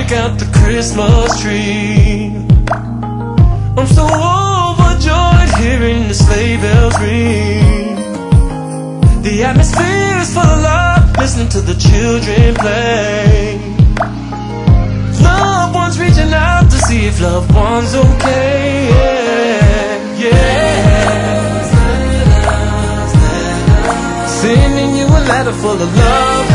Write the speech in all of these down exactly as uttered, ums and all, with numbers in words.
break out the Christmas tree. I'm so overjoyed hearing the sleigh bells ring. The atmosphere is full of love, listening to the children play. Loved ones reaching out to see if loved one's okay. Yeah, yeah. Sending you a letter full of love.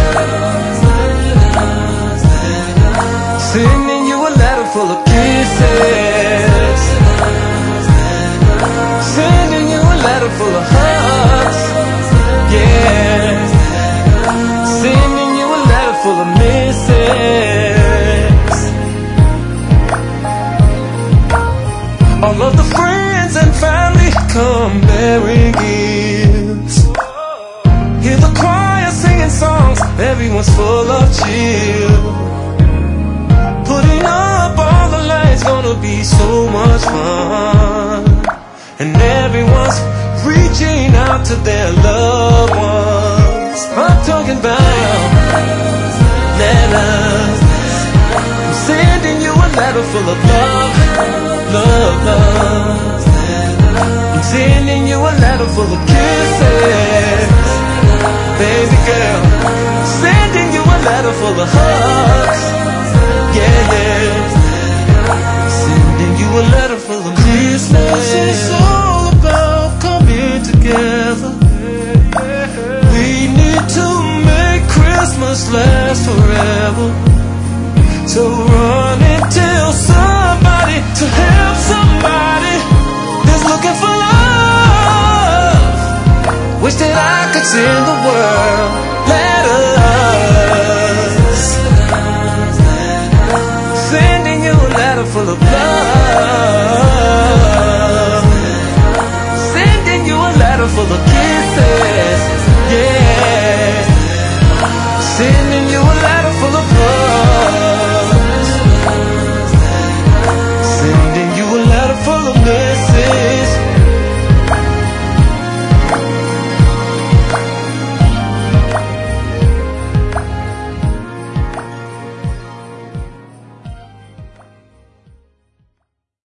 Sending you a letter full of kisses. Sending you a letter full of hugs. Yeah. Sending you a letter full of misses. All of the friends and family come bearing gifts. Hear the choir singing songs, everyone's full of cheer. Putting up all the lights, gonna be so much fun. And everyone's reaching out to their loved ones. I'm talking about letters. I'm sending you a letter full of love, love, love. I'm sending you a letter full of kisses, baby girl. Sending you a letter full of hugs, yeah, yeah. Sending you a letter full of Christmas is all about coming together. We need to make Christmas last forever. So run and tell somebody to help somebody that's looking for love. Wish that I could send the world